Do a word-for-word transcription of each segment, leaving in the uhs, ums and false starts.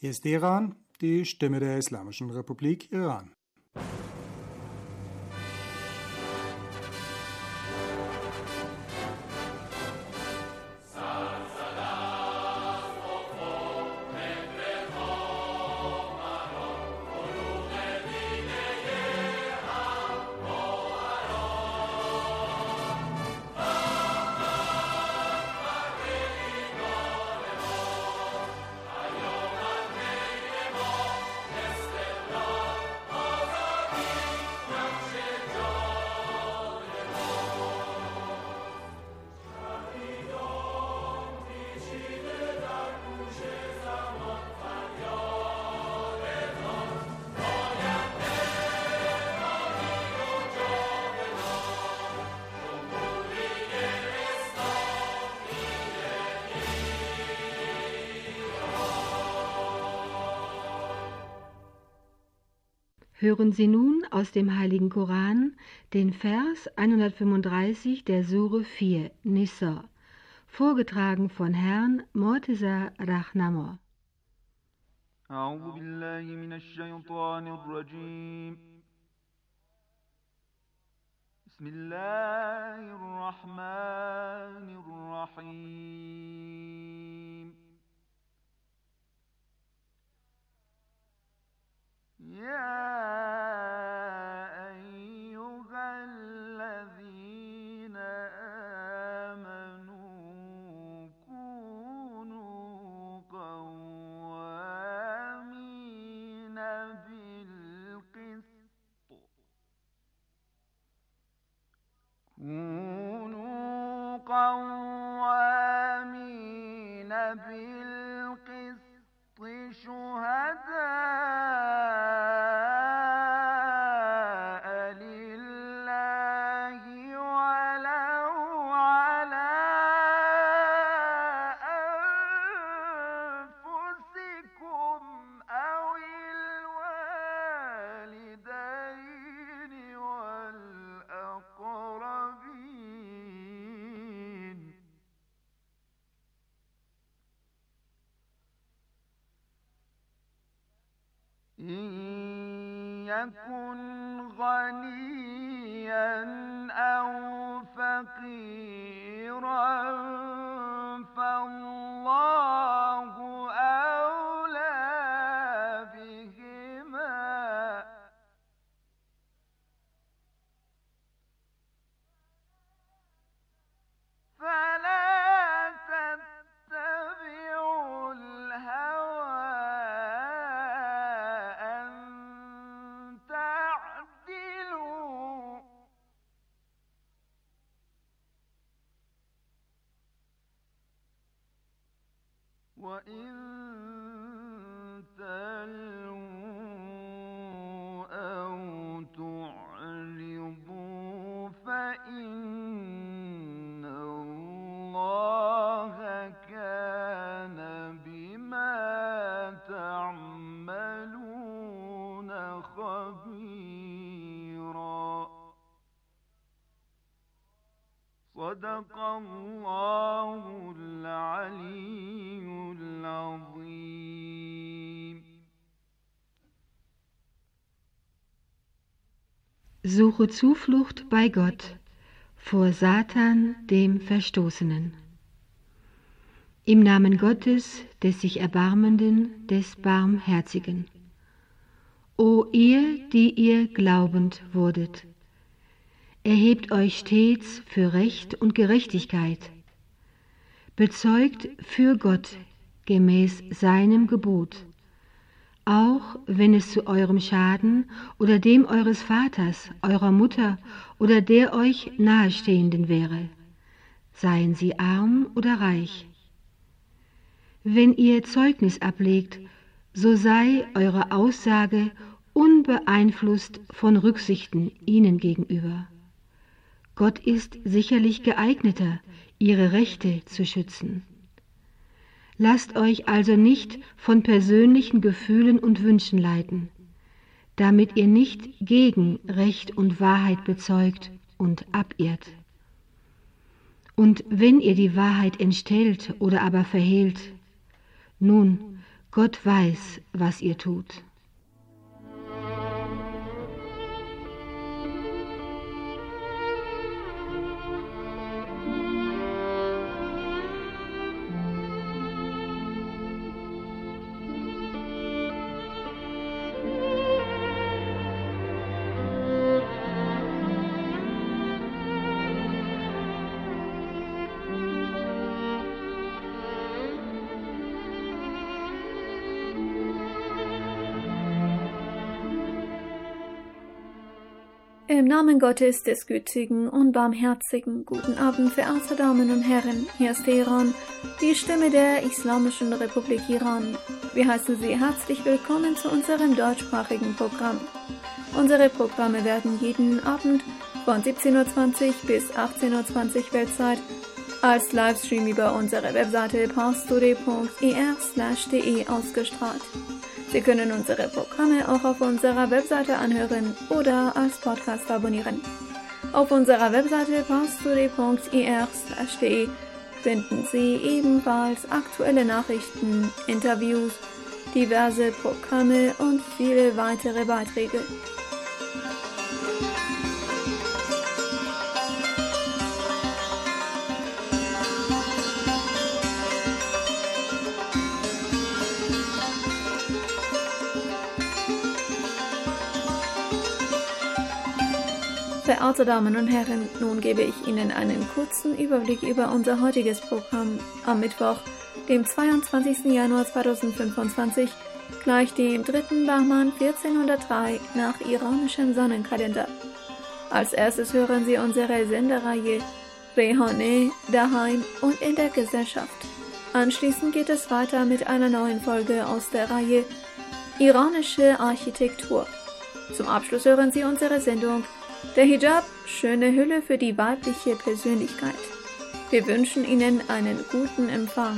Hier ist Iran, die Stimme der Islamischen Republik Iran. Hören Sie nun aus dem Heiligen Koran den Vers hundertfünfunddreißig der Sure vier, Nisa, vorgetragen von Herrn Morteza Rahnamur. أعوذ بالله من الشيطان الرجيم بسم الله الرحمن الرحيم يا أيها الذين آمنوا كونوا قوامين بالقسط كونوا قوامين بالقسط شهداء لله ولو على أنفسكم أو الوالدين والأقربين إن يكن غنيا أو فقيرا فالله أولى بهما فلا تتبعوا الهوى أن تعدلوا وإن تلووا أو تعرضوا فإن الله كان بما تعملون خبيرا صدق الله العلي العظيم. Suche Zuflucht bei Gott vor Satan, dem Verstoßenen. Im Namen Gottes, des sich Erbarmenden, des Barmherzigen. O ihr, die ihr glaubend wurdet, erhebt euch stets für Recht und Gerechtigkeit, bezeugt für Gott gemäß seinem Gebot, auch wenn es zu eurem Schaden oder dem eures Vaters, eurer Mutter oder der euch Nahestehenden wäre, seien sie arm oder reich. Wenn ihr Zeugnis ablegt, so sei eure Aussage unbeeinflusst von Rücksichten ihnen gegenüber. Gott ist sicherlich geeigneter, ihre Rechte zu schützen. Lasst euch also nicht von persönlichen Gefühlen und Wünschen leiten, damit ihr nicht gegen Recht und Wahrheit bezeugt und abirrt. Und wenn ihr die Wahrheit entstellt oder aber verhehlt, nun, Gott weiß, was ihr tut. Im Namen Gottes, des Gütigen und Barmherzigen, guten Abend, verehrte Damen und Herren, hier ist Teheran, die Stimme der Islamischen Republik Iran. Wir heißen Sie herzlich willkommen zu unserem deutschsprachigen Programm. Unsere Programme werden jeden Abend von siebzehn Uhr zwanzig bis achtzehn Uhr zwanzig Weltzeit als Livestream über unsere Webseite parstoday punkt e r slash de ausgestrahlt. Sie können unsere Programme auch auf unserer Webseite anhören oder als Podcast abonnieren. Auf unserer Webseite parstoday punkt e r slash de finden Sie ebenfalls aktuelle Nachrichten, Interviews, diverse Programme und viele weitere Beiträge. Verehrte Damen und Herren, nun gebe ich Ihnen einen kurzen Überblick über unser heutiges Programm am Mittwoch, dem zweiundzwanzigsten Januar zweitausendfünfundzwanzig, gleich dem dritten Bahman vierzehnhundertdrei nach iranischem Sonnenkalender. Als erstes hören Sie unsere Sendereihe Rehane, daheim und in der Gesellschaft. Anschließend geht es weiter mit einer neuen Folge aus der Reihe Iranische Architektur. Zum Abschluss hören Sie unsere Sendung Der Hijab, schöne Hülle für die weibliche Persönlichkeit. Wir wünschen Ihnen einen guten Empfang.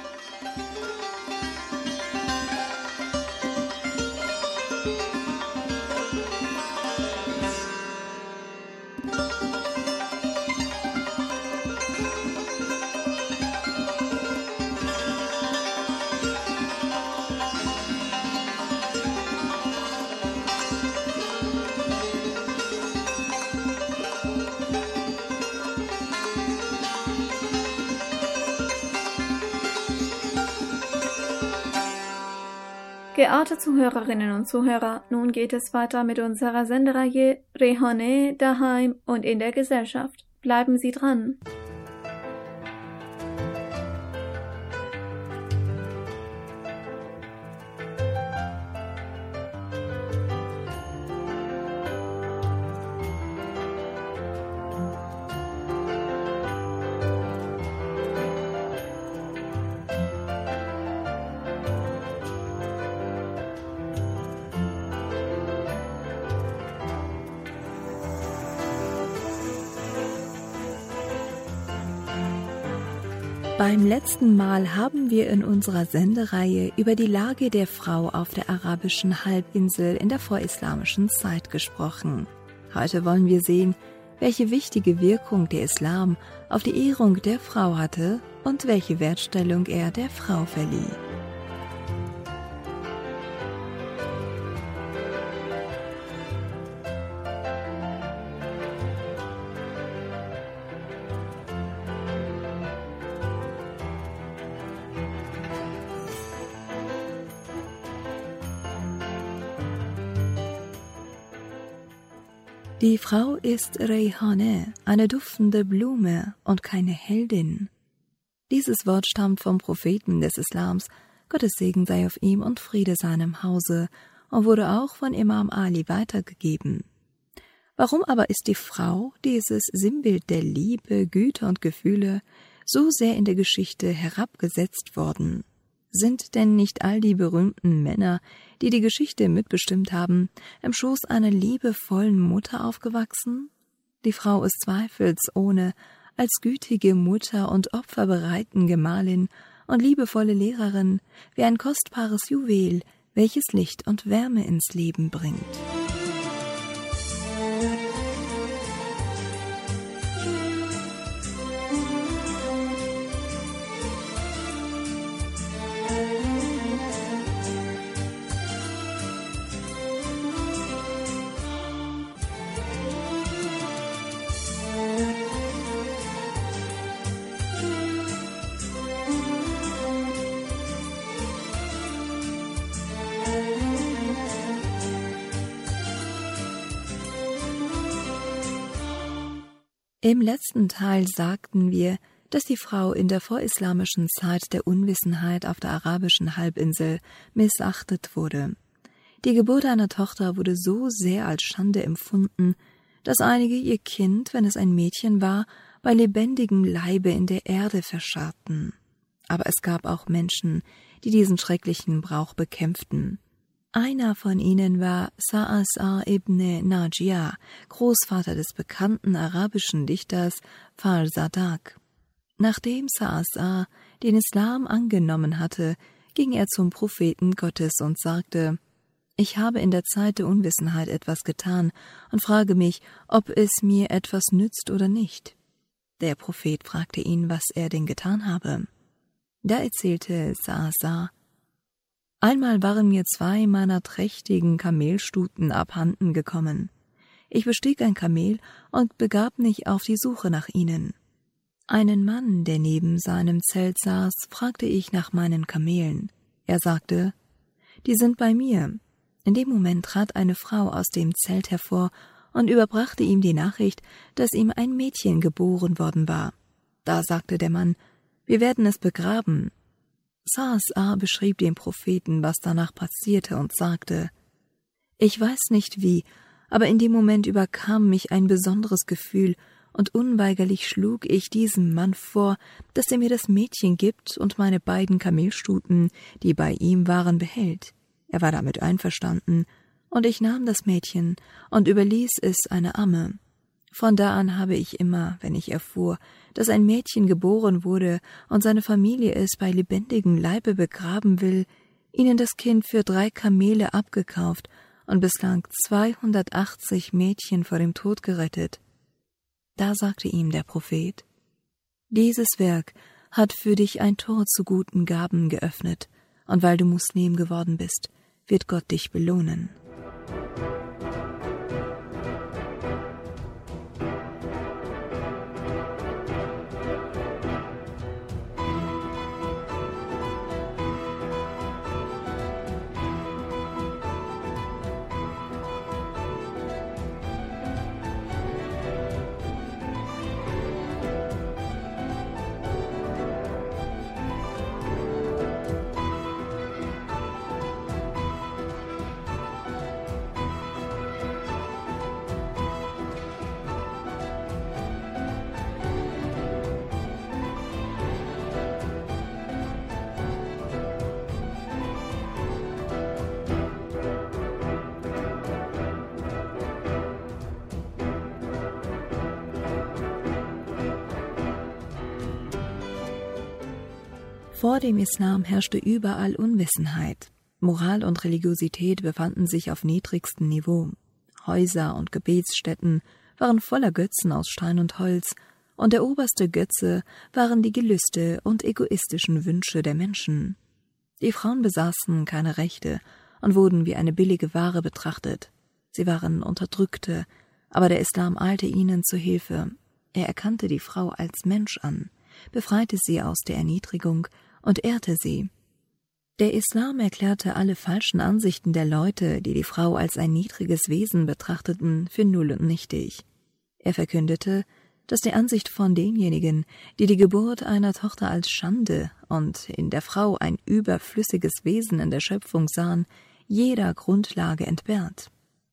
Geehrte Zuhörerinnen und Zuhörer, nun geht es weiter mit unserer Sendereihe Rehane, daheim und in der Gesellschaft. Bleiben Sie dran! Beim letzten Mal haben wir in unserer Sendereihe über die Lage der Frau auf der arabischen Halbinsel in der vorislamischen Zeit gesprochen. Heute wollen wir sehen, welche wichtige Wirkung der Islam auf die Ehrung der Frau hatte und welche Wertstellung er der Frau verlieh. Die Frau ist Rehane, eine duftende Blume und keine Heldin. Dieses Wort stammt vom Propheten des Islams, Gottes Segen sei auf ihm und Friede seinem Hause, und wurde auch von Imam Ali weitergegeben. Warum aber ist die Frau, dieses Sinnbild der Liebe, Güte und Gefühle, so sehr in der Geschichte herabgesetzt worden? Sind denn nicht all die berühmten Männer, die die Geschichte mitbestimmt haben, im Schoß einer liebevollen Mutter aufgewachsen? Die Frau ist zweifelsohne als gütige Mutter und opferbereiten Gemahlin und liebevolle Lehrerin wie ein kostbares Juwel, welches Licht und Wärme ins Leben bringt. Im letzten Teil sagten wir, dass die Frau in der vorislamischen Zeit der Unwissenheit auf der arabischen Halbinsel missachtet wurde. Die Geburt einer Tochter wurde so sehr als Schande empfunden, dass einige ihr Kind, wenn es ein Mädchen war, bei lebendigem Leibe in der Erde verscharrten. Aber es gab auch Menschen, die diesen schrecklichen Brauch bekämpften. Einer von ihnen war Sa'asa ibn Najia, Großvater des bekannten arabischen Dichters Farzadak. Nachdem Sa'asa den Islam angenommen hatte, ging er zum Propheten Gottes und sagte: Ich habe in der Zeit der Unwissenheit etwas getan und frage mich, ob es mir etwas nützt oder nicht. Der Prophet fragte ihn, was er denn getan habe. Da erzählte Sa'asa: Einmal waren mir zwei meiner trächtigen Kamelstuten abhanden gekommen. Ich bestieg ein Kamel und begab mich auf die Suche nach ihnen. Einen Mann, der neben seinem Zelt saß, fragte ich nach meinen Kamelen. Er sagte: Die sind bei mir. In dem Moment trat eine Frau aus dem Zelt hervor und überbrachte ihm die Nachricht, dass ihm ein Mädchen geboren worden war. Da sagte der Mann: Wir werden es begraben. Sa'asa beschrieb dem Propheten, was danach passierte, und sagte: Ich weiß nicht wie, aber in dem Moment überkam mich ein besonderes Gefühl, und unweigerlich schlug ich diesem Mann vor, dass er mir das Mädchen gibt und meine beiden Kamelstuten, die bei ihm waren, behält. Er war damit einverstanden, und ich nahm das Mädchen und überließ es einer Amme. Von da an habe ich immer, wenn ich erfuhr, dass ein Mädchen geboren wurde und seine Familie es bei lebendigem Leibe begraben will, ihnen das Kind für drei Kamele abgekauft und bislang zweihundertachtzig Mädchen vor dem Tod gerettet. Da sagte ihm der Prophet: Dieses Werk hat für dich ein Tor zu guten Gaben geöffnet, und weil du Muslim geworden bist, wird Gott dich belohnen. Vor dem Islam herrschte überall Unwissenheit. Moral und Religiosität befanden sich auf niedrigstem Niveau. Häuser und Gebetsstätten waren voller Götzen aus Stein und Holz, und der oberste Götze waren die Gelüste und egoistischen Wünsche der Menschen. Die Frauen besaßen keine Rechte und wurden wie eine billige Ware betrachtet. Sie waren Unterdrückte, aber der Islam eilte ihnen zu Hilfe. Er erkannte die Frau als Mensch an, befreite sie aus der Erniedrigung und ehrte sie. Der Islam erklärte alle falschen Ansichten der Leute, die die Frau als ein niedriges Wesen betrachteten, für null und nichtig. Er verkündete, dass die Ansicht von denjenigen, die die Geburt einer Tochter als Schande und in der Frau ein überflüssiges Wesen in der Schöpfung sahen, jeder Grundlage entbehrt.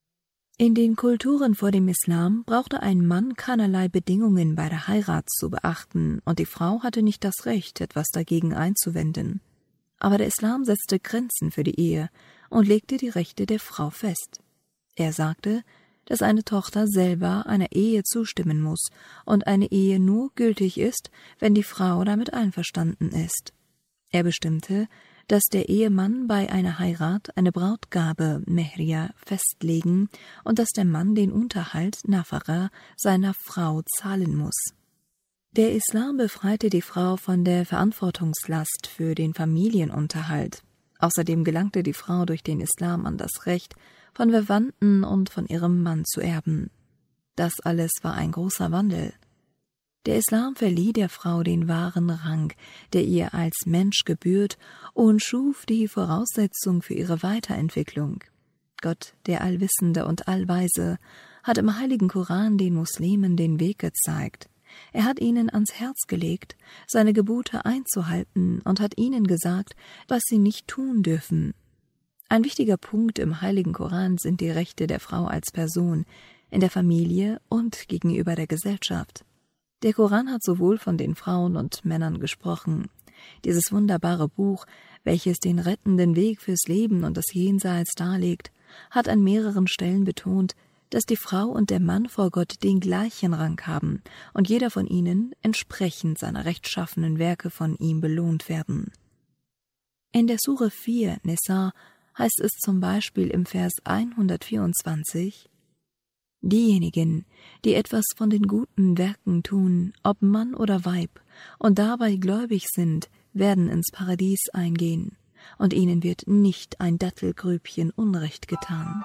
In den Kulturen vor dem Islam brauchte ein Mann keinerlei Bedingungen bei der Heirat zu beachten, und die Frau hatte nicht das Recht, etwas dagegen einzuwenden. Aber der Islam setzte Grenzen für die Ehe und legte die Rechte der Frau fest. Er sagte, dass eine Tochter selber einer Ehe zustimmen muss und eine Ehe nur gültig ist, wenn die Frau damit einverstanden ist. Er bestimmte, dass der Ehemann bei einer Heirat eine Brautgabe Mehriya festlegen und dass der Mann den Unterhalt Nafara seiner Frau zahlen muss. Der Islam befreite die Frau von der Verantwortungslast für den Familienunterhalt. Außerdem gelangte die Frau durch den Islam an das Recht, von Verwandten und von ihrem Mann zu erben. Das alles war ein großer Wandel. Der Islam verlieh der Frau den wahren Rang, der ihr als Mensch gebührt, und schuf die Voraussetzung für ihre Weiterentwicklung. Gott, der Allwissende und Allweise, hat im heiligen Koran den Muslimen den Weg gezeigt. Er hat ihnen ans Herz gelegt, seine Gebote einzuhalten und hat ihnen gesagt, was sie nicht tun dürfen. Ein wichtiger Punkt im heiligen Koran sind die Rechte der Frau als Person, in der Familie und gegenüber der Gesellschaft. Der Koran hat sowohl von den Frauen und Männern gesprochen. Dieses wunderbare Buch, welches den rettenden Weg fürs Leben und das Jenseits darlegt, hat an mehreren Stellen betont, dass die Frau und der Mann vor Gott den gleichen Rang haben und jeder von ihnen entsprechend seiner rechtschaffenen Werke von ihm belohnt werden. In der Sure vier, Nisa, heißt es zum Beispiel im Vers hundertvierundzwanzig: Diejenigen, die etwas von den guten Werken tun, ob Mann oder Weib, und dabei gläubig sind, werden ins Paradies eingehen, und ihnen wird nicht ein Dattelgrübchen Unrecht getan.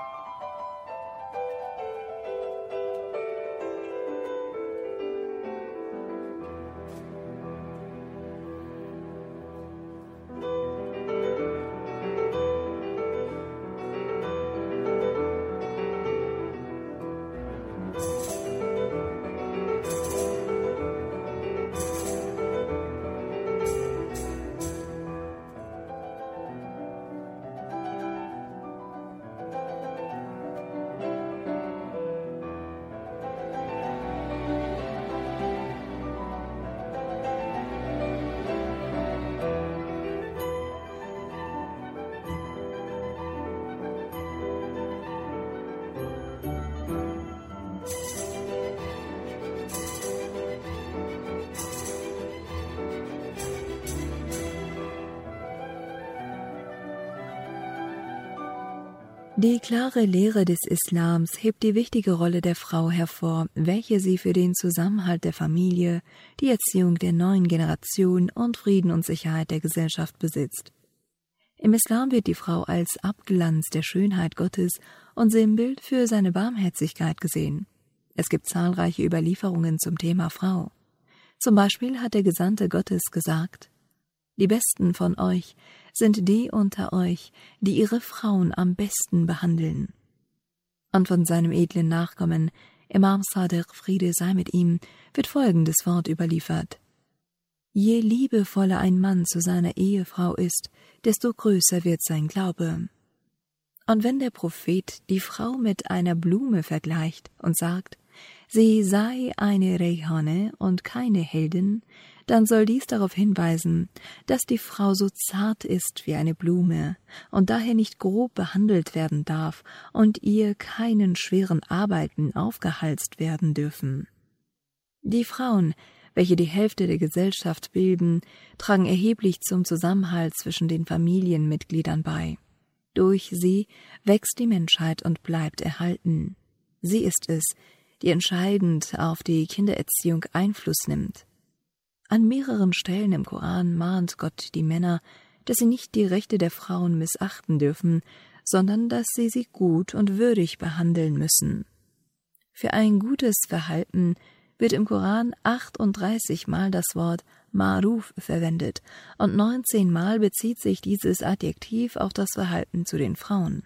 Die klare Lehre des Islams hebt die wichtige Rolle der Frau hervor, welche sie für den Zusammenhalt der Familie, die Erziehung der neuen Generation und Frieden und Sicherheit der Gesellschaft besitzt. Im Islam wird die Frau als Abglanz der Schönheit Gottes und Sinnbild für seine Barmherzigkeit gesehen. Es gibt zahlreiche Überlieferungen zum Thema Frau. Zum Beispiel hat der Gesandte Gottes gesagt: Die Besten von euch sind die unter euch, die ihre Frauen am besten behandeln. Und von seinem edlen Nachkommen, Imam Sadiq, Friede sei mit ihm, wird folgendes Wort überliefert: Je liebevoller ein Mann zu seiner Ehefrau ist, desto größer wird sein Glaube. Und wenn der Prophet die Frau mit einer Blume vergleicht und sagt, sie sei eine Rehane und keine Heldin, dann soll dies darauf hinweisen, dass die Frau so zart ist wie eine Blume und daher nicht grob behandelt werden darf und ihr keinen schweren Arbeiten aufgehalst werden dürfen. Die Frauen, welche die Hälfte der Gesellschaft bilden, tragen erheblich zum Zusammenhalt zwischen den Familienmitgliedern bei. Durch sie wächst die Menschheit und bleibt erhalten. Sie ist es, die entscheidend auf die Kindererziehung Einfluss nimmt. An mehreren Stellen im Koran mahnt Gott die Männer, dass sie nicht die Rechte der Frauen missachten dürfen, sondern dass sie sie gut und würdig behandeln müssen. Für ein gutes Verhalten wird im Koran achtunddreißig Mal das Wort Ma'ruf verwendet und neunzehn Mal bezieht sich dieses Adjektiv auf das Verhalten zu den Frauen.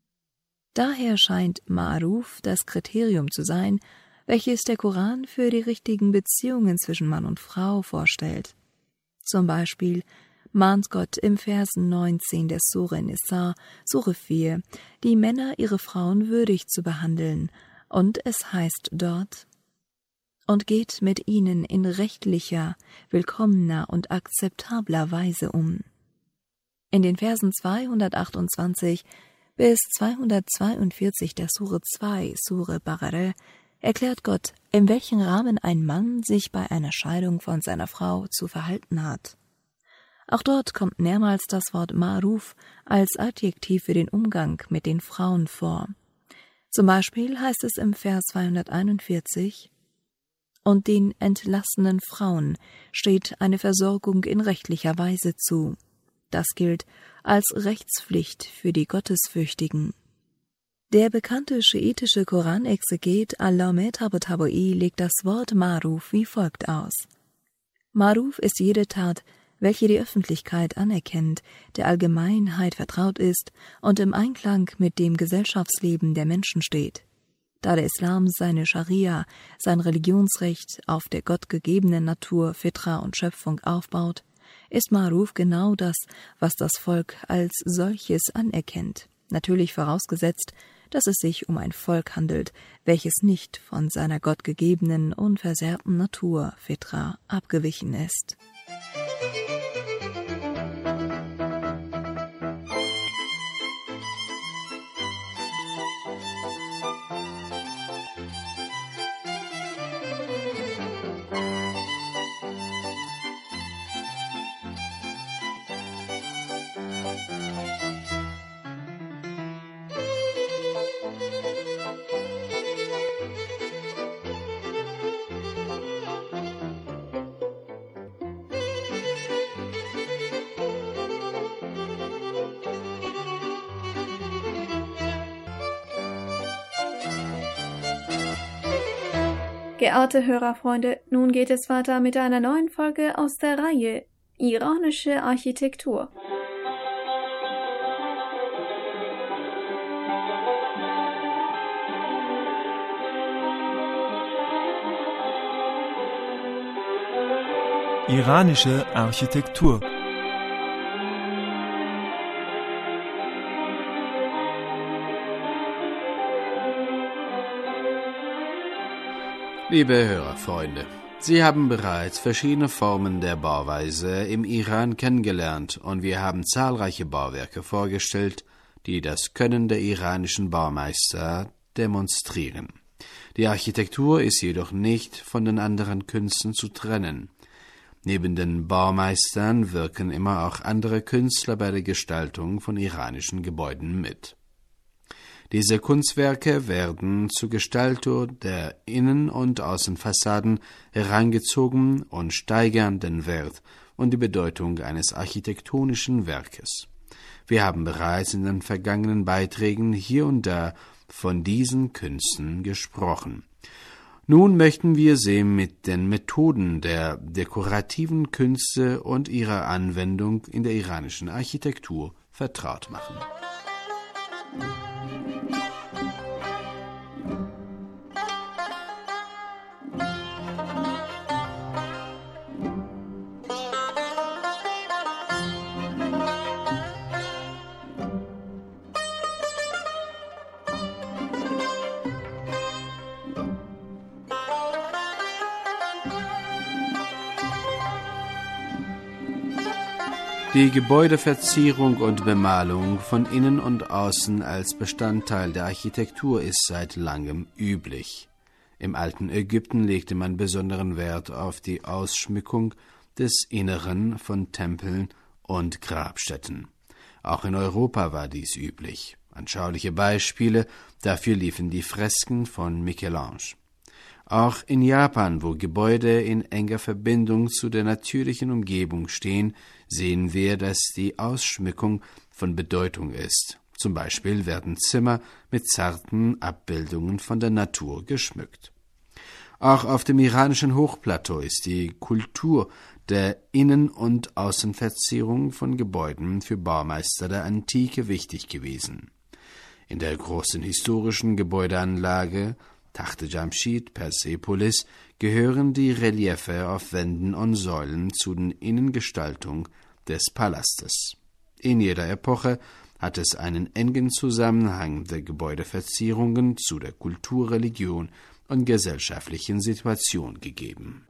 Daher scheint Ma'ruf das Kriterium zu sein, welches der Koran für die richtigen Beziehungen zwischen Mann und Frau vorstellt. Zum Beispiel mahnt Gott im Vers neunzehn der Sure Nisa, Sure vier, die Männer ihre Frauen würdig zu behandeln, und es heißt dort: Und geht mit ihnen in rechtlicher, willkommener und akzeptabler Weise um. In den Versen zweihundertachtundzwanzig bis zweihundertzweiundvierzig der Sure zwei, Sure Baqarah, erklärt Gott, in welchem Rahmen ein Mann sich bei einer Scheidung von seiner Frau zu verhalten hat. Auch dort kommt mehrmals das Wort Ma'ruf als Adjektiv für den Umgang mit den Frauen vor. Zum Beispiel heißt es im Vers zweihunderteinundvierzig: Und den entlassenen Frauen steht eine Versorgung in rechtlicher Weise zu. Das gilt als Rechtspflicht für die Gottesfürchtigen. Der bekannte schiitische Koranexeget Allame Tabatabai legt das Wort Ma'ruf wie folgt aus: Ma'ruf ist jede Tat, welche die Öffentlichkeit anerkennt, der Allgemeinheit vertraut ist und im Einklang mit dem Gesellschaftsleben der Menschen steht. Da der Islam seine Scharia, sein Religionsrecht auf der gottgegebenen Natur, Fitra und Schöpfung aufbaut, ist Ma'ruf genau das, was das Volk als solches anerkennt. Natürlich vorausgesetzt, dass es sich um ein Volk handelt, welches nicht von seiner gottgegebenen, unversehrten Natur, Fitra, abgewichen ist. Geehrte Hörerfreunde, nun geht es weiter mit einer neuen Folge aus der Reihe Iranische Architektur. Iranische Architektur. Liebe Hörerfreunde, Sie haben bereits verschiedene Formen der Bauweise im Iran kennengelernt und wir haben zahlreiche Bauwerke vorgestellt, die das Können der iranischen Baumeister demonstrieren. Die Architektur ist jedoch nicht von den anderen Künsten zu trennen. Neben den Baumeistern wirken immer auch andere Künstler bei der Gestaltung von iranischen Gebäuden mit. Diese Kunstwerke werden zur Gestaltung der Innen- und Außenfassaden herangezogen und steigern den Wert und die Bedeutung eines architektonischen Werkes. Wir haben bereits in den vergangenen Beiträgen hier und da von diesen Künsten gesprochen. Nun möchten wir Sie mit den Methoden der dekorativen Künste und ihrer Anwendung in der iranischen Architektur vertraut machen. Die Gebäudeverzierung und Bemalung von innen und außen als Bestandteil der Architektur ist seit langem üblich. Im alten Ägypten legte man besonderen Wert auf die Ausschmückung des Inneren von Tempeln und Grabstätten. Auch in Europa war dies üblich. Anschauliche Beispiele dafür liefern die Fresken von Michel-Ange. Auch in Japan, wo Gebäude in enger Verbindung zu der natürlichen Umgebung stehen, sehen wir, dass die Ausschmückung von Bedeutung ist. Zum Beispiel werden Zimmer mit zarten Abbildungen von der Natur geschmückt. Auch auf dem iranischen Hochplateau ist die Kultur der Innen- und Außenverzierung von Gebäuden für Baumeister der Antike wichtig gewesen. In der großen historischen Gebäudeanlage Tachte Jamshid, Persepolis, gehören die Reliefe auf Wänden und Säulen zu den Innengestaltung des Palastes. In jeder Epoche hat es einen engen Zusammenhang der Gebäudeverzierungen zu der Kultur, Religion und gesellschaftlichen Situation gegeben.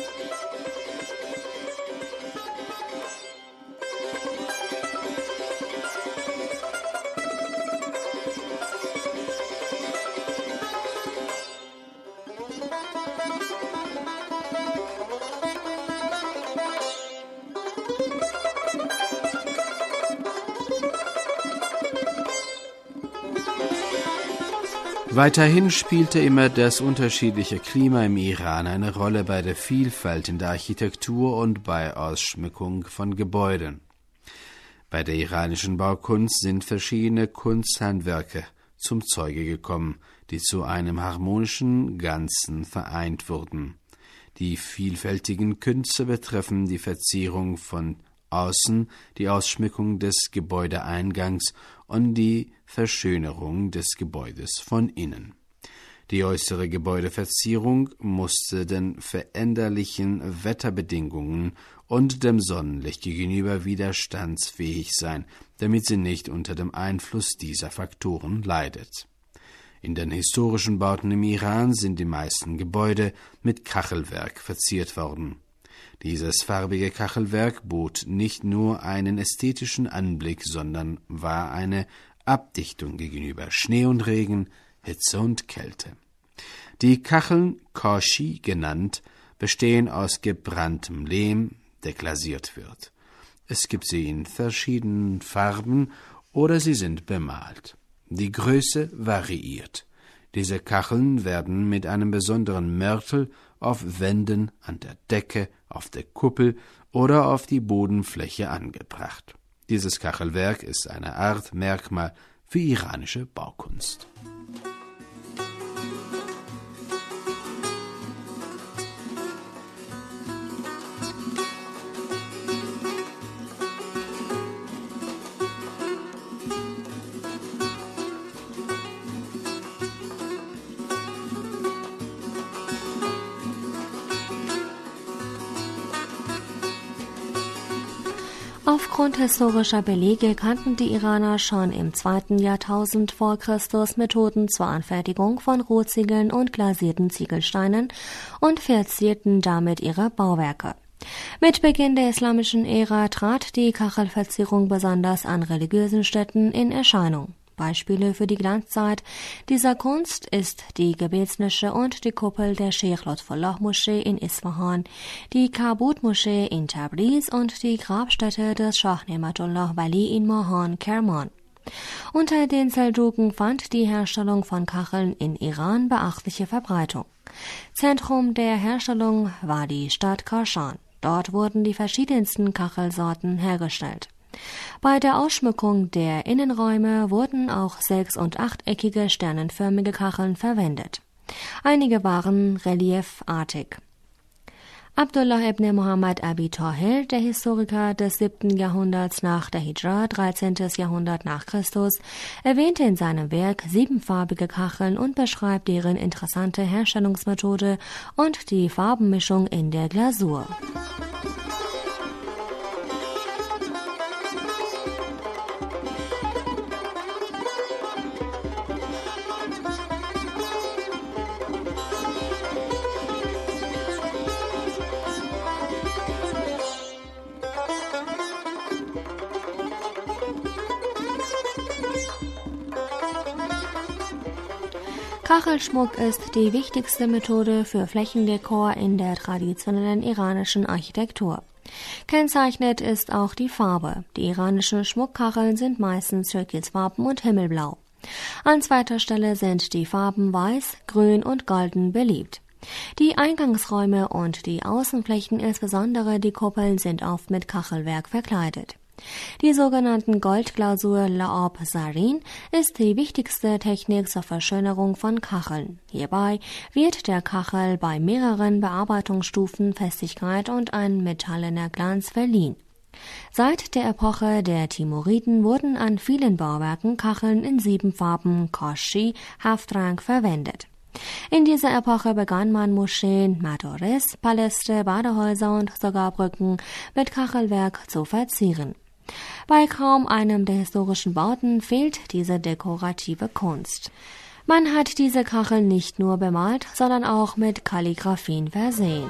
Weiterhin spielte immer das unterschiedliche Klima im Iran eine Rolle bei der Vielfalt in der Architektur und bei Ausschmückung von Gebäuden. Bei der iranischen Baukunst sind verschiedene Kunsthandwerke zum Zuge gekommen, die zu einem harmonischen Ganzen vereint wurden. Die vielfältigen Künste betreffen die Verzierung von außen, die Ausschmückung des Gebäudeeingangs und die Verschönerung des Gebäudes von innen. Die äußere Gebäudeverzierung musste den veränderlichen Wetterbedingungen und dem Sonnenlicht gegenüber widerstandsfähig sein, damit sie nicht unter dem Einfluss dieser Faktoren leidet. In den historischen Bauten im Iran sind die meisten Gebäude mit Kachelwerk verziert worden. Dieses farbige Kachelwerk bot nicht nur einen ästhetischen Anblick, sondern war eine Abdichtung gegenüber Schnee und Regen, Hitze und Kälte. Die Kacheln, Kashi genannt, bestehen aus gebranntem Lehm, der glasiert wird. Es gibt sie in verschiedenen Farben oder sie sind bemalt. Die Größe variiert. Diese Kacheln werden mit einem besonderen Mörtel auf Wänden, an der Decke, auf der Kuppel oder auf die Bodenfläche angebracht. Dieses Kachelwerk ist eine Art Merkmal für iranische Baukunst. Aufgrund historischer Belege kannten die Iraner schon im zweiten Jahrtausend vor Christus Methoden zur Anfertigung von Rohziegeln und glasierten Ziegelsteinen und verzierten damit ihre Bauwerke. Mit Beginn der islamischen Ära trat die Kachelverzierung besonders an religiösen Stätten in Erscheinung. Beispiele für die Glanzzeit dieser Kunst ist die Gebetsnische und die Kuppel der Sheikh Lotfullah Moschee in Isfahan, die Kabut Moschee in Tabriz und die Grabstätte des Schah Ne'matullah Wali in Mahan, Kerman. Unter den Seldschuken fand die Herstellung von Kacheln in Iran beachtliche Verbreitung. Zentrum der Herstellung war die Stadt Kashan. Dort wurden die verschiedensten Kachelsorten hergestellt. Bei der Ausschmückung der Innenräume wurden auch sechs- und achteckige sternenförmige Kacheln verwendet. Einige waren reliefartig. Abdullah ibn Muhammad Abi Tahir, der Historiker des siebten Jahrhunderts nach der Hijra, dreizehnten Jahrhundert nach Christus, erwähnte in seinem Werk siebenfarbige Kacheln und beschreibt deren interessante Herstellungsmethode und die Farbenmischung in der Glasur. Kachelschmuck ist die wichtigste Methode für Flächendekor in der traditionellen iranischen Architektur. Kennzeichnend ist auch die Farbe. Die iranischen Schmuckkacheln sind meistens türkisfarben und himmelblau. An zweiter Stelle sind die Farben Weiß, Grün und Golden beliebt. Die Eingangsräume und die Außenflächen, insbesondere die Kuppeln, sind oft mit Kachelwerk verkleidet. Die sogenannten Goldglasur Laab Sarin ist die wichtigste Technik zur Verschönerung von Kacheln. Hierbei wird der Kachel bei mehreren Bearbeitungsstufen Festigkeit und ein metallener Glanz verliehen. Seit der Epoche der Timuriden wurden an vielen Bauwerken Kacheln in sieben Farben Kashi, Haftrang verwendet. In dieser Epoche begann man Moscheen, Madores, Paläste, Badehäuser und sogar Brücken mit Kachelwerk zu verzieren. Bei kaum einem der historischen Bauten fehlt diese dekorative Kunst. Man hat diese Kacheln nicht nur bemalt, sondern auch mit Kalligraphien versehen.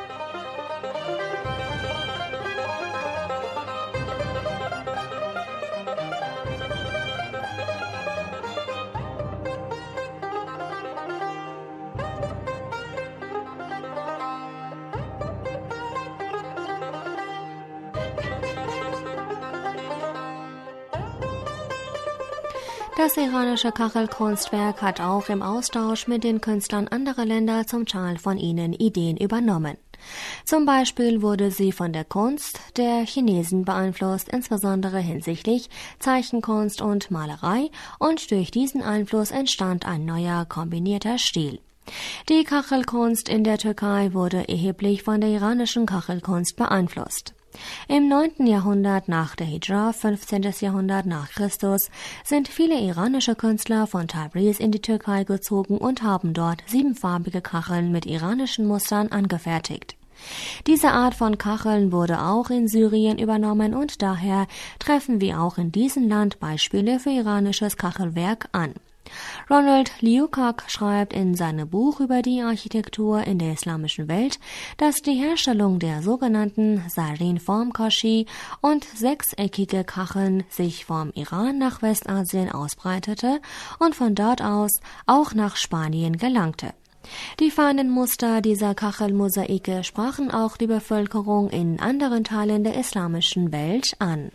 Das iranische Kachelkunstwerk hat auch im Austausch mit den Künstlern anderer Länder zum Teil von ihnen Ideen übernommen. Zum Beispiel wurde sie von der Kunst der Chinesen beeinflusst, insbesondere hinsichtlich Zeichenkunst und Malerei, und durch diesen Einfluss entstand ein neuer kombinierter Stil. Die Kachelkunst in der Türkei wurde erheblich von der iranischen Kachelkunst beeinflusst. Im neunten Jahrhundert nach der Hijra, fünfzehnten Jahrhundert nach Christus, sind viele iranische Künstler von Tabriz in die Türkei gezogen und haben dort siebenfarbige Kacheln mit iranischen Mustern angefertigt. Diese Art von Kacheln wurde auch in Syrien übernommen und daher treffen wir auch in diesem Land Beispiele für iranisches Kachelwerk an. Ronald Liukak schreibt in seinem Buch über die Architektur in der islamischen Welt, dass die Herstellung der sogenannten Sarin-Form-Kashi und sechseckige Kacheln sich vom Iran nach Westasien ausbreitete und von dort aus auch nach Spanien gelangte. Die feinen Muster dieser Kachelmosaike sprachen auch die Bevölkerung in anderen Teilen der islamischen Welt an.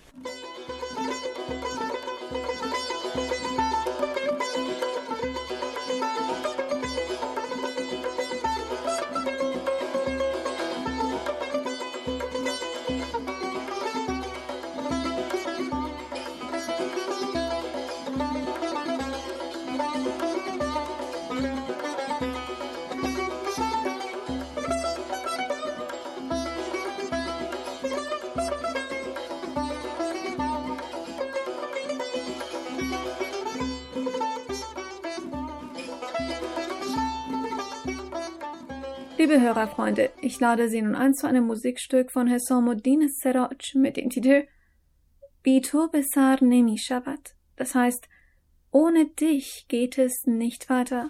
Liebe Hörerfreunde, ich lade Sie nun ein zu einem Musikstück von Hesamuddin Seraj mit dem Titel Bi to be sar nemi shavad. Das heißt, ohne dich geht es nicht weiter.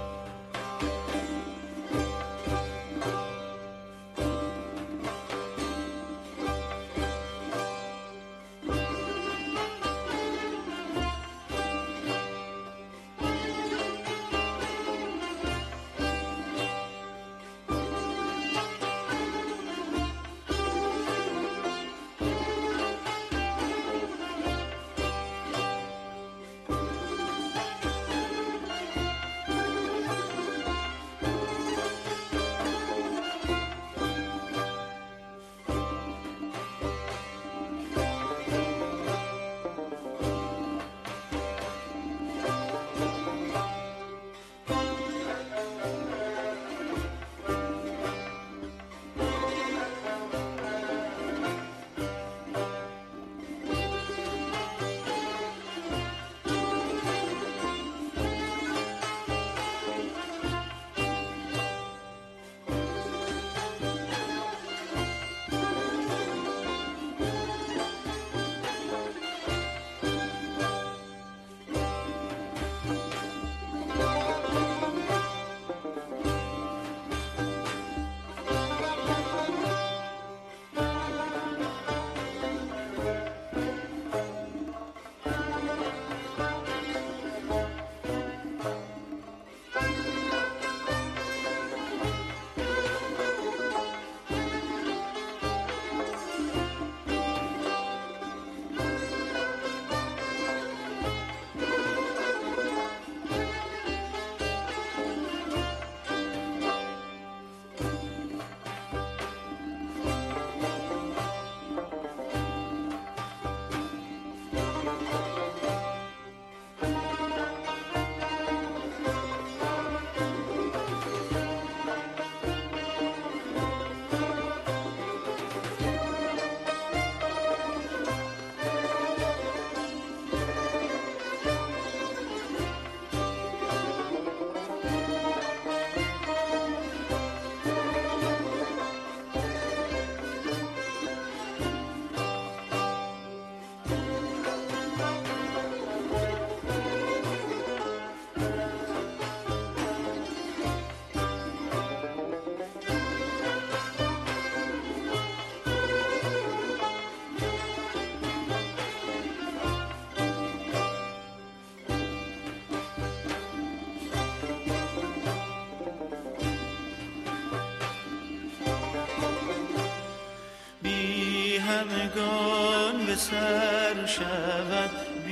همگان به سر شود،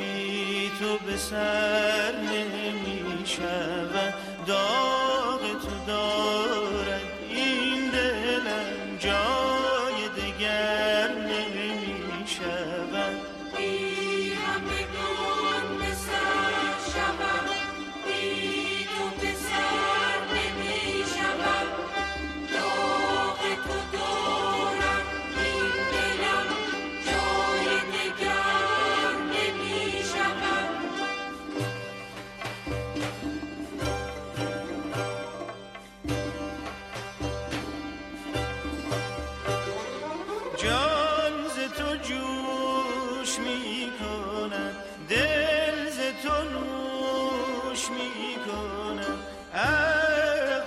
بی تو به سر نمی شود. داغ تو دارد این دلم، جای دگر نمی شود. بی همگان به سر شود، بی تو به سر نمی شود. داغ تو دارد این دلم، جان ز تو جوش می کند، دل ز تو نوش می کند، عرق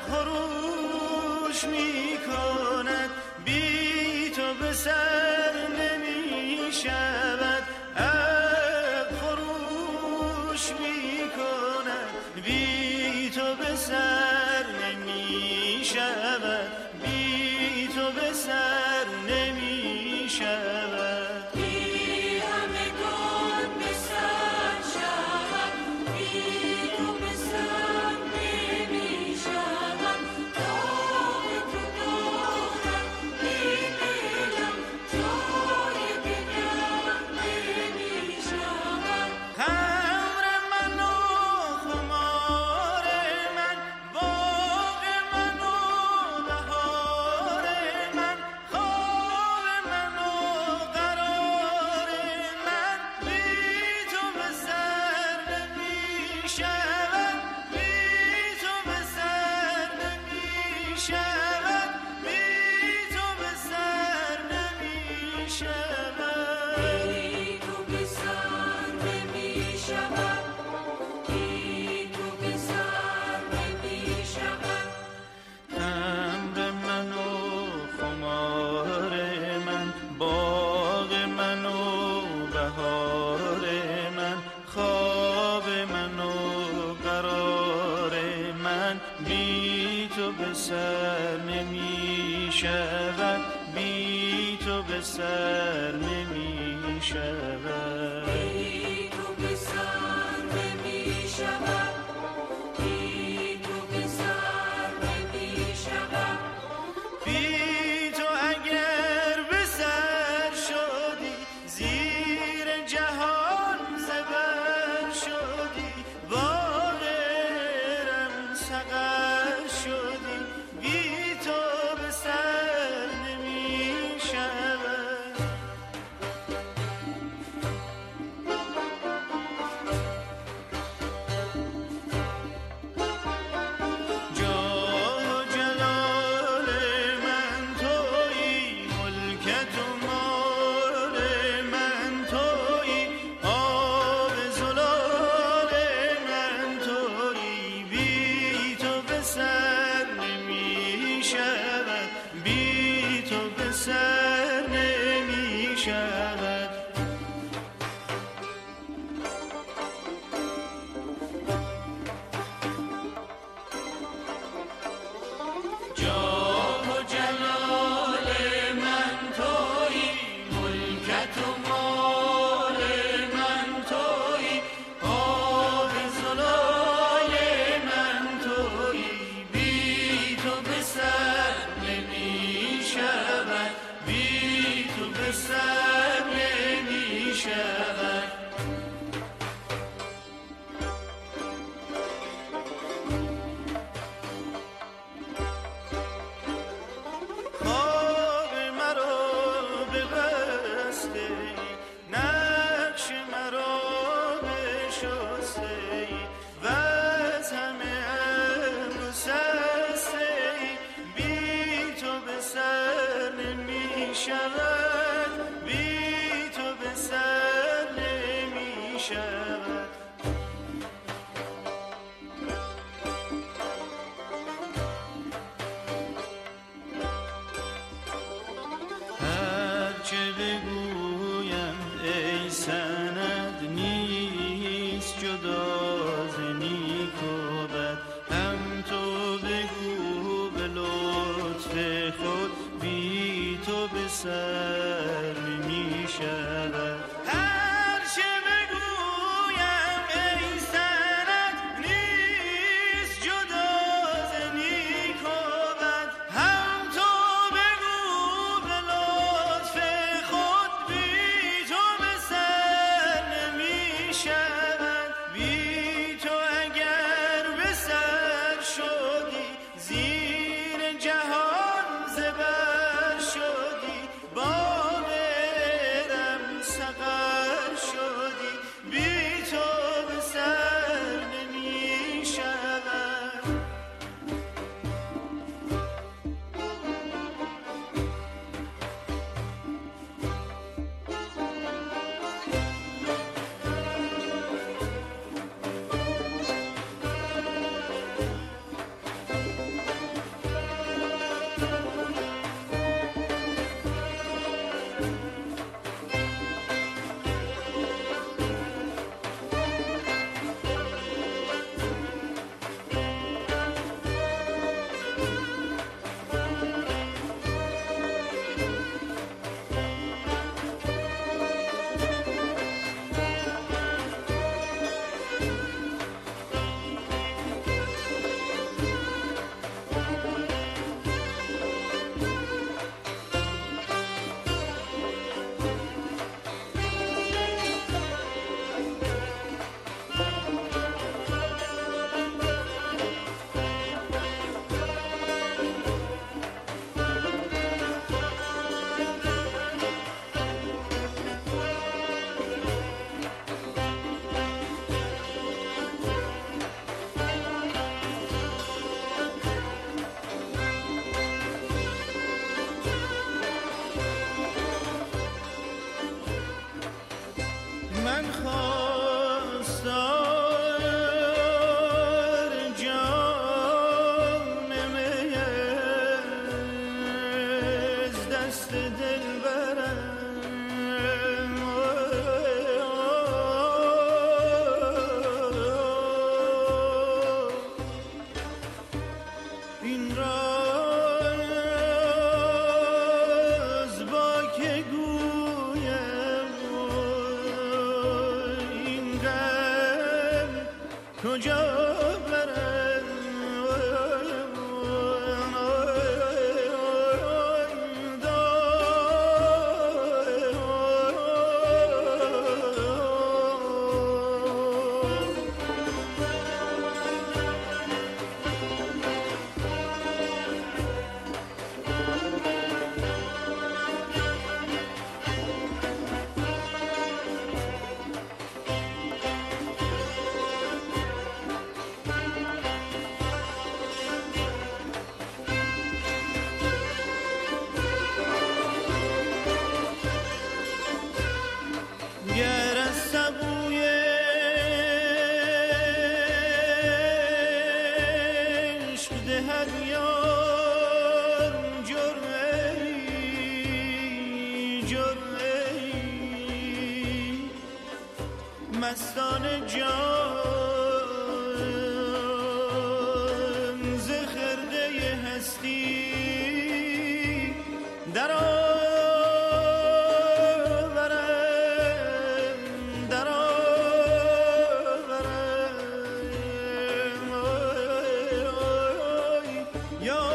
خروش می کند، بی تو به سر نمی شود، عرق خروش می کند، بی تو به سر نمی شود، بی تو به سر نمی شود. بی همگان به سر شود، بی تو به سر نمی شود، داغ تو دارم بی دلم، جای دگر نمی شود. خمر من و خمار من، باغ من و بهار من، خواب من و قرار من، بی تو به سر نمی شود، بی تو به سر نمی شود، بی تو به سر نمی شود. بی تو به سر نمی شود، بی تو به سر نمی شود. خمر من و خمار من، باغ من و بهار من، خواب من و قرار من، بی تو به سر نمی شود، بی تو به سر نمی شود. بی تو به سر نمی شود، بی تو به سر نمی شود. بی تو اگر به سر شدی، زیر جهان زبر شدی، باغرم سقر شدی، بی تو به سر نمی شود. جاه و جلال من تویی، ملکت و مال من تویی، آب زلال من تویی، بی تو به سر نمی شود، بی تو به سر نمی شود. جاه و جلال من تویی، ملکت و مال من تویی، آب زلال من تویی، بی تو به سر نمی شود، بی تو به سر نمی شود. خواب مرا ببسته ای، نقش مرا بشسته ای، و از همه امر سسته ای، بی تو به سر نمی شود، بی تو به سر نمی شود. هرچه بگویم ای سند، نیست جدا ز نیک و بد، هم تو بگو به لطف خود، بی تو به سر نمی شود. هرچه بگویم ای سند، نیست جدا ز نیک و بد، هم تو بگو به لطف خود، بی تو به سر نمی شود. بی تو اگر به سر شدی، زیر جهان زبر شدی، باغرم سقر مستان جان ز خرده هستی در آورم در آورم یا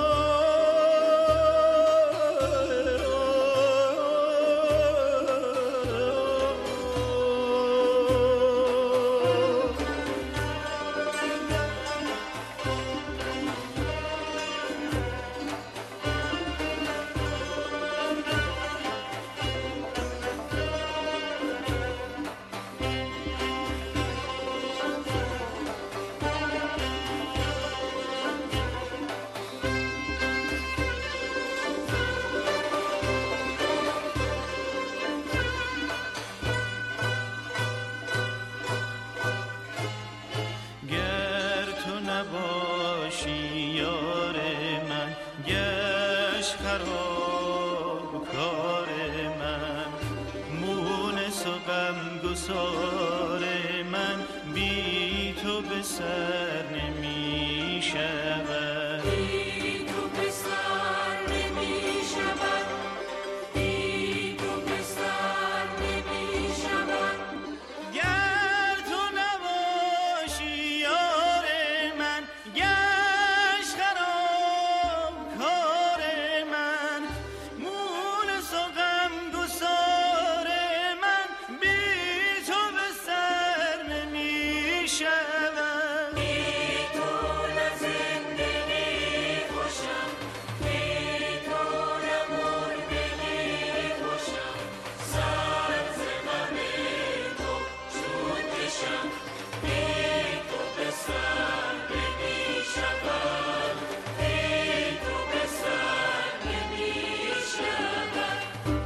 خراب کار من مونس و غمگسار من بی تو به سر نمی شود بی تو به سر نمی شود بی تو به سر نمی شود گر تو نباشی یار من گشت خراب کار من مونس و غمگسار من بی تو به سر نمی شود بی تو نه زندگی خوشم بی تو نه مردگی خوشم سر ز غم تو چون کشم بی تو به سر نمی شود بی تو به سر نمی شود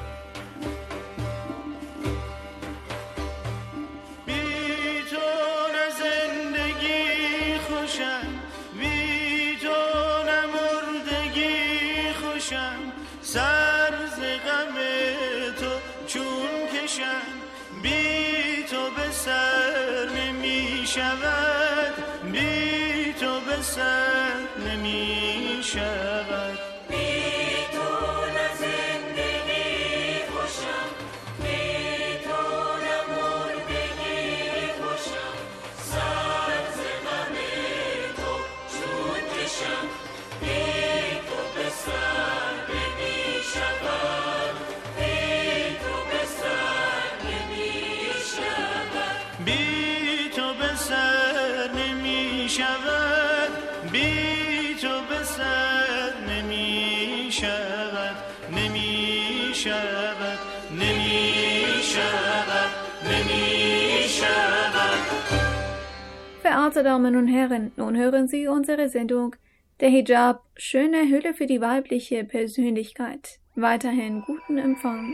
بی تو نه زندگی خوشم بی تو نه مردگی خوشم سر ز غم تو چون کشم بی تو به سر نمی شود بی تو به سر نمی شود بی تو نه زندگی خوشم بی تو نه مردگی خوشم سر ز غم تو چون کشم بی تو به سر نمی شود بی تو به سر نمی شود بی تو به سر نمی شود بی تو به سر نمی شود نمی شود نمی شود نمی شود. Verehrte Damen und Herren, nun hören Sie unsere Sendung Der Hijab, schöne Hülle für die weibliche Persönlichkeit. Weiterhin guten Empfang.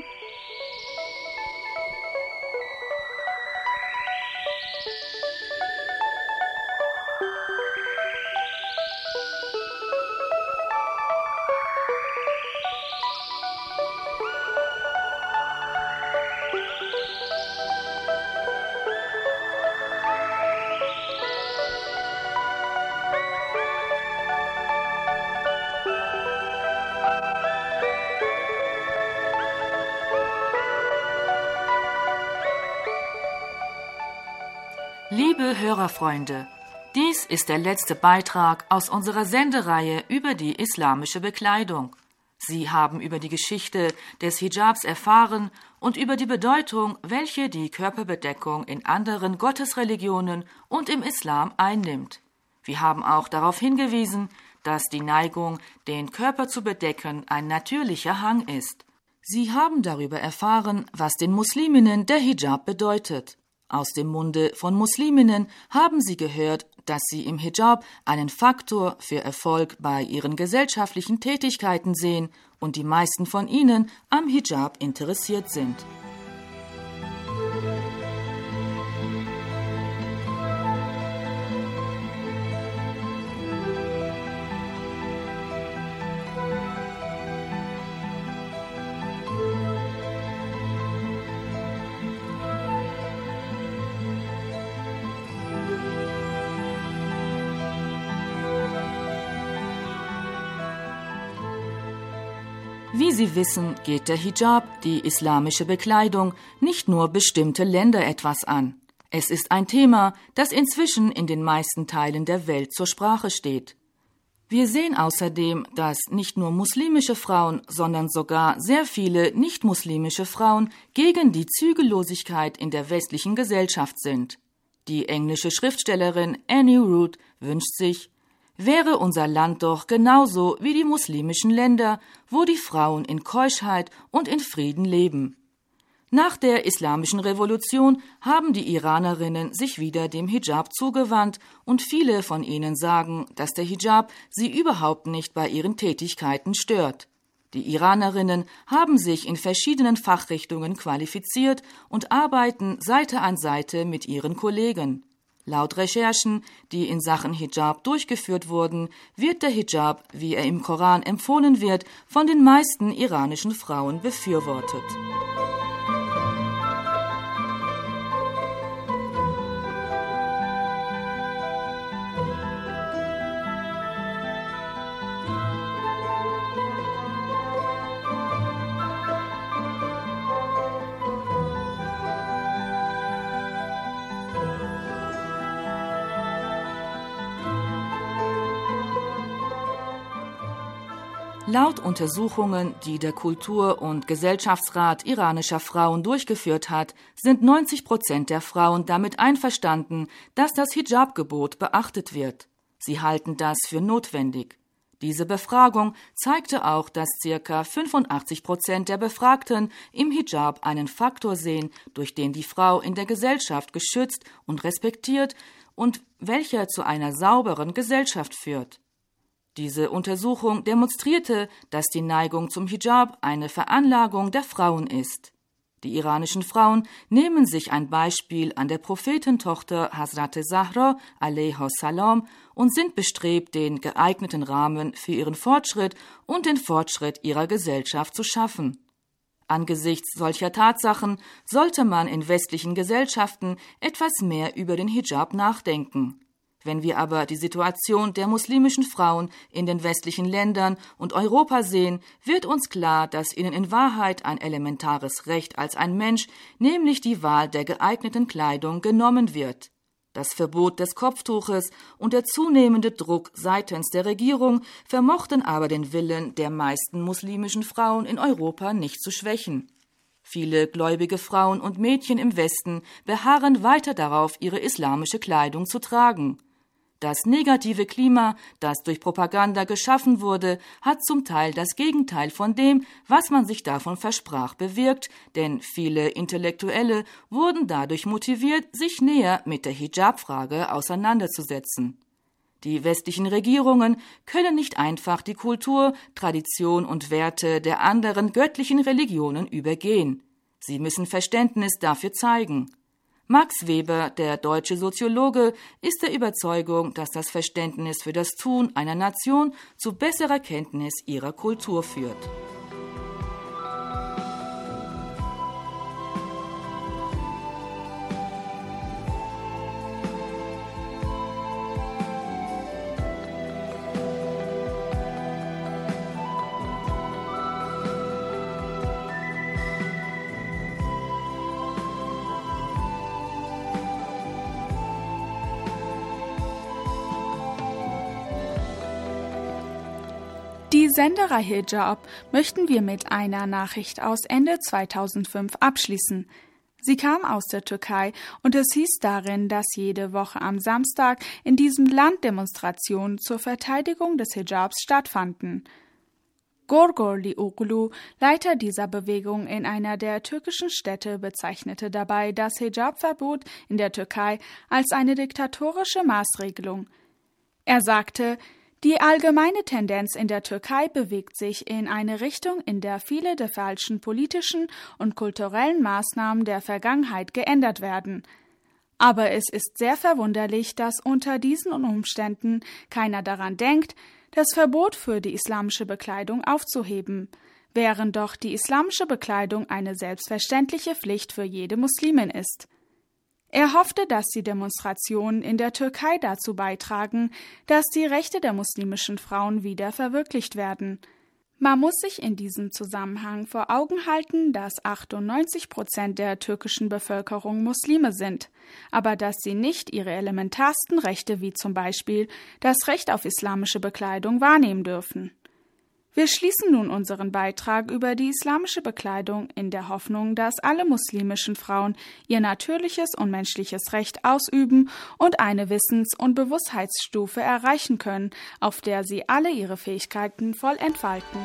Liebe Hörerfreunde, dies ist der letzte Beitrag aus unserer Sendereihe über die islamische Bekleidung. Sie haben über die Geschichte des Hijabs erfahren und über die Bedeutung, welche die Körperbedeckung in anderen Gottesreligionen und im Islam einnimmt. Wir haben auch darauf hingewiesen, dass die Neigung, den Körper zu bedecken, ein natürlicher Hang ist. Sie haben darüber erfahren, was den Musliminnen der Hijab bedeutet. Aus dem Munde von Musliminnen haben sie gehört, dass sie im Hijab einen Faktor für Erfolg bei ihren gesellschaftlichen Tätigkeiten sehen und die meisten von ihnen am Hijab interessiert sind. Wie Sie wissen, geht der Hijab, die islamische Bekleidung, nicht nur bestimmte Länder etwas an. Es ist ein Thema, das inzwischen in den meisten Teilen der Welt zur Sprache steht. Wir sehen außerdem, dass nicht nur muslimische Frauen, sondern sogar sehr viele nicht-muslimische Frauen gegen die Zügellosigkeit in der westlichen Gesellschaft sind. Die englische Schriftstellerin Annie Root wünscht sich: Wäre unser Land doch genauso wie die muslimischen Länder, wo die Frauen in Keuschheit und in Frieden leben. Nach der islamischen Revolution haben die Iranerinnen sich wieder dem Hijab zugewandt und viele von ihnen sagen, dass der Hijab sie überhaupt nicht bei ihren Tätigkeiten stört. Die Iranerinnen haben sich in verschiedenen Fachrichtungen qualifiziert und arbeiten Seite an Seite mit ihren Kollegen. Laut Recherchen, die in Sachen Hijab durchgeführt wurden, wird der Hijab, wie er im Koran empfohlen wird, von den meisten iranischen Frauen befürwortet. Laut Untersuchungen, die der Kultur- und Gesellschaftsrat iranischer Frauen durchgeführt hat, sind neunzig Prozent der Frauen damit einverstanden, dass das Hijab-Gebot beachtet wird. Sie halten das für notwendig. Diese Befragung zeigte auch, dass ca. fünfundachtzig Prozent der Befragten im Hijab einen Faktor sehen, durch den die Frau in der Gesellschaft geschützt und respektiert und welcher zu einer sauberen Gesellschaft führt. Diese Untersuchung demonstrierte, dass die Neigung zum Hijab eine Veranlagung der Frauen ist. Die iranischen Frauen nehmen sich ein Beispiel an der Prophetentochter Hazrat Zahra alaiha salam und sind bestrebt, den geeigneten Rahmen für ihren Fortschritt und den Fortschritt ihrer Gesellschaft zu schaffen. Angesichts solcher Tatsachen sollte man in westlichen Gesellschaften etwas mehr über den Hijab nachdenken. Wenn wir aber die Situation der muslimischen Frauen in den westlichen Ländern und Europa sehen, wird uns klar, dass ihnen in Wahrheit ein elementares Recht als ein Mensch, nämlich die Wahl der geeigneten Kleidung, genommen wird. Das Verbot des Kopftuches und der zunehmende Druck seitens der Regierung vermochten aber den Willen der meisten muslimischen Frauen in Europa nicht zu schwächen. Viele gläubige Frauen und Mädchen im Westen beharren weiter darauf, ihre islamische Kleidung zu tragen. Das negative Klima, das durch Propaganda geschaffen wurde, hat zum Teil das Gegenteil von dem, was man sich davon versprach, bewirkt, denn viele Intellektuelle wurden dadurch motiviert, sich näher mit der Hijab-Frage auseinanderzusetzen. Die westlichen Regierungen können nicht einfach die Kultur, Tradition und Werte der anderen göttlichen Religionen übergehen. Sie müssen Verständnis dafür zeigen. Max Weber, der deutsche Soziologe, ist der Überzeugung, dass das Verständnis für das Tun einer Nation zu besserer Kenntnis ihrer Kultur führt. Die Senderei Hijab möchten wir mit einer Nachricht aus Ende zweitausendfünf abschließen. Sie kam aus der Türkei und es hieß darin, dass jede Woche am Samstag in diesem Land Demonstrationen zur Verteidigung des Hijabs stattfanden. Gorgorli Oglu, Leiter dieser Bewegung in einer der türkischen Städte, bezeichnete dabei das Hijab-Verbot in der Türkei als eine diktatorische Maßregelung. Er sagte, die allgemeine Tendenz in der Türkei bewegt sich in eine Richtung, in der viele der falschen politischen und kulturellen Maßnahmen der Vergangenheit geändert werden. Aber es ist sehr verwunderlich, dass unter diesen Umständen keiner daran denkt, das Verbot für die islamische Bekleidung aufzuheben, während doch die islamische Bekleidung eine selbstverständliche Pflicht für jede Muslimin ist. Er hoffte, dass die Demonstrationen in der Türkei dazu beitragen, dass die Rechte der muslimischen Frauen wieder verwirklicht werden. Man muss sich in diesem Zusammenhang vor Augen halten, dass achtundneunzig Prozent der türkischen Bevölkerung Muslime sind, aber dass sie nicht ihre elementarsten Rechte wie zum Beispiel das Recht auf islamische Bekleidung wahrnehmen dürfen. Wir schließen nun unseren Beitrag über die islamische Bekleidung in der Hoffnung, dass alle muslimischen Frauen ihr natürliches und menschliches Recht ausüben und eine Wissens- und Bewusstheitsstufe erreichen können, auf der sie alle ihre Fähigkeiten voll entfalten.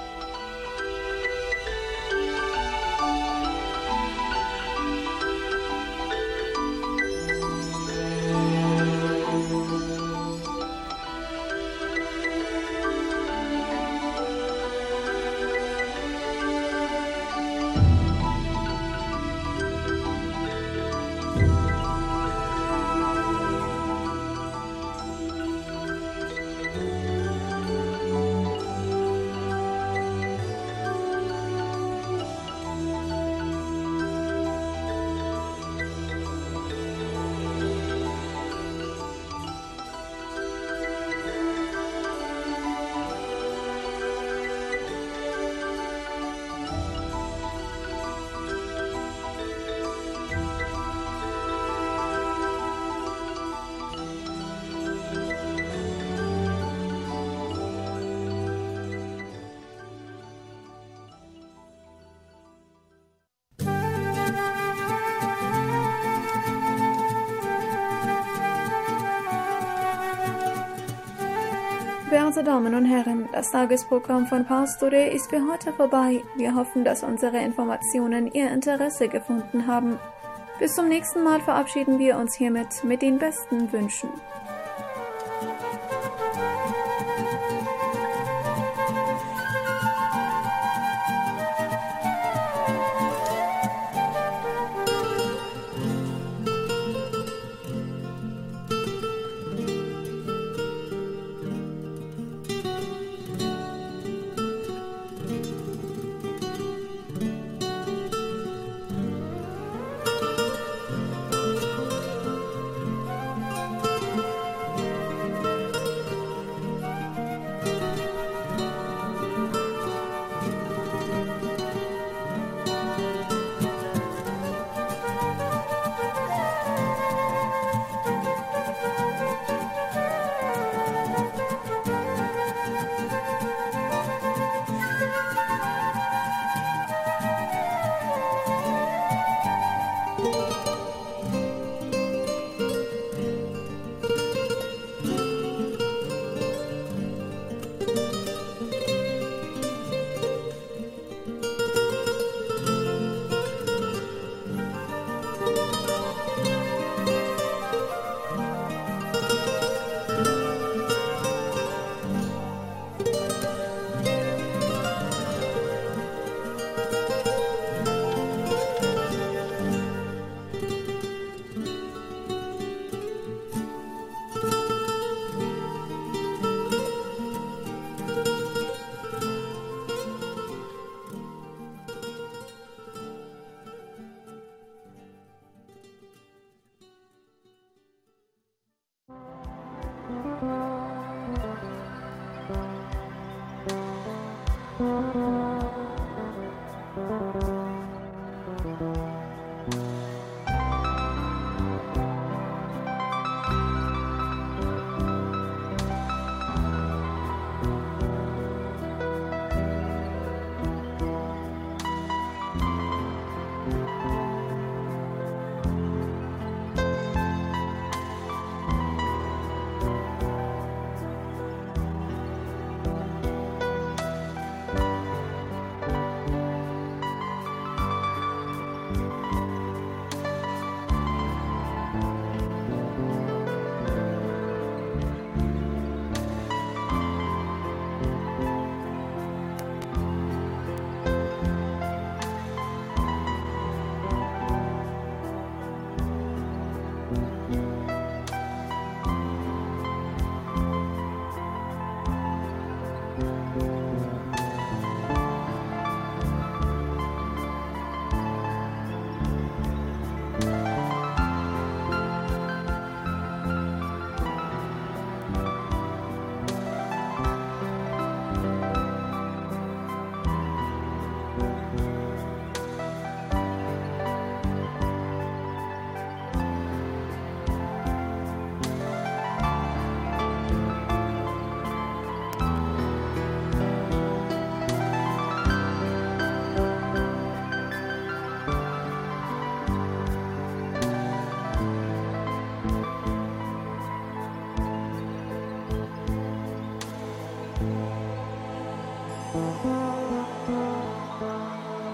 Verehrte Damen und Herren, das Tagesprogramm von Pastore ist für heute vorbei. Wir hoffen, dass unsere Informationen Ihr Interesse gefunden haben. Bis zum nächsten Mal verabschieden wir uns hiermit mit den besten Wünschen.